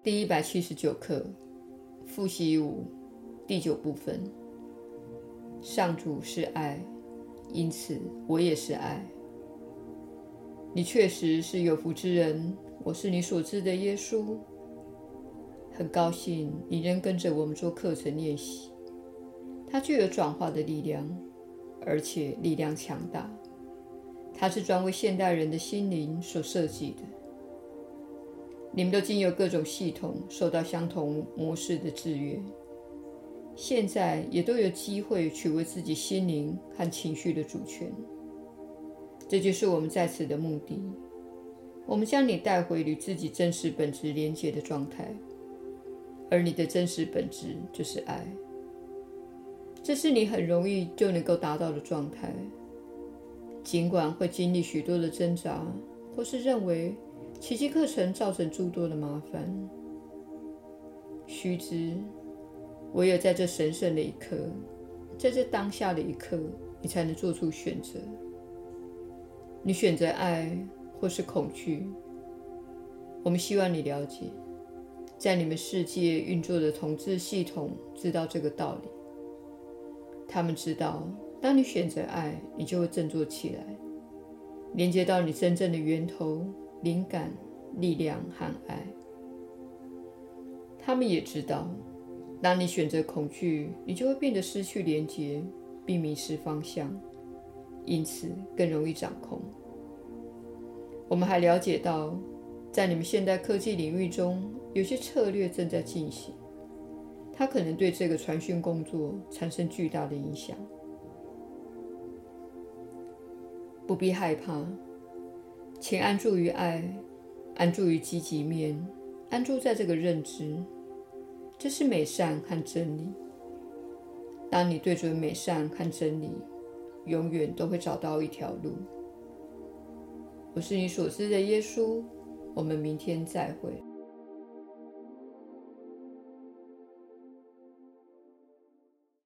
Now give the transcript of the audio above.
第179课，复习5，第9部分。上主是爱，因此我也是爱。你确实是有福之人，我是你所知的耶稣。很高兴你仍跟着我们做课程练习，它具有转化的力量，而且力量强大。它是专为现代人的心灵所设计的。你们都经由各种系统受到相同模式的制约，现在也都有机会取回自己心灵和情绪的主权。这就是我们在此的目的。我们将你带回与自己真实本质连结的状态，而你的真实本质就是爱。这是你很容易就能够达到的状态，尽管会经历许多的挣扎，或是认为奇迹课程造成诸多的麻烦。须知，唯有在这神圣的一刻，在这当下的一刻，你才能做出选择。你选择爱或是恐惧。我们希望你了解，在你们世界运作的统治系统知道这个道理。他们知道，当你选择爱，你就会振作起来，连接到你真正的源头、灵感、力量和爱。他们也知道，当你选择恐惧，你就会变得失去连结，并迷失方向，因此更容易掌控。我们还了解到，在你们现代科技领域中，有些策略正在进行，它可能对这个传讯工作产生巨大的影响。不必害怕，请安住于爱，安住于积极面，安住在这个认知，这是美善和真理。当你对准美善和真理，永远都会找到一条路。我是你所知的耶稣，我们明天再会。